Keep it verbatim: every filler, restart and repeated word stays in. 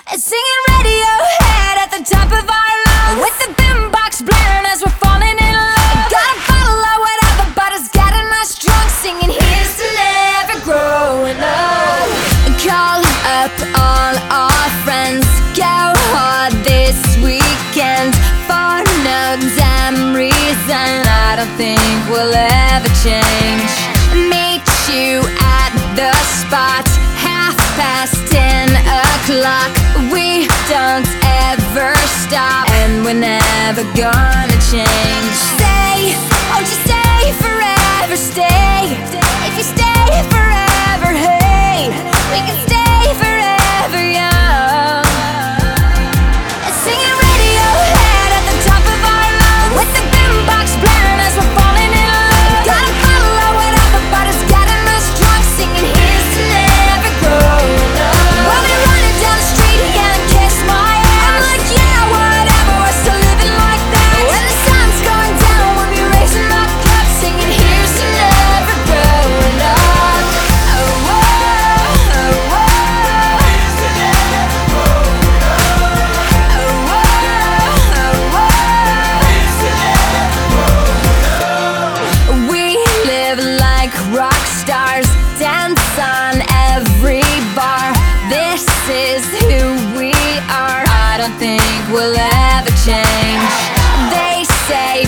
Singing Radiohead at the top of our lungs, with the boombox blaring as we're falling in love. Got a bottle of whatever, but it's getting us drunk, singing here's to never growing up. Call up all our friends, go hard this weekend. For no damn reason, I don't think we'll ever change. Meet you at the spot, half past ten o'clock. We don't ever stop, and we're never gonna change. Stay, won't you stay forever, stay. If you stay forever, hey, we can stay forever young. Singing Radiohead at the top of our lungs, with the boombox blaring as we're falling in love. Got a bottle of whatever, but it's getting us drunk, singing here's to never growing up. We'll be running down the street and kiss my ass. I'm like, yeah, whatever, we're still living like that. When the sun's going down, we'll be raising our cups, singing here's to never growing up. Oh, oh, oh, oh. Here's to never growing up. Oh, oh, oh, oh. Here's to never growing up. We live like rock stars, dance on every bar. This is who we are. I don't think we'll ever change. They say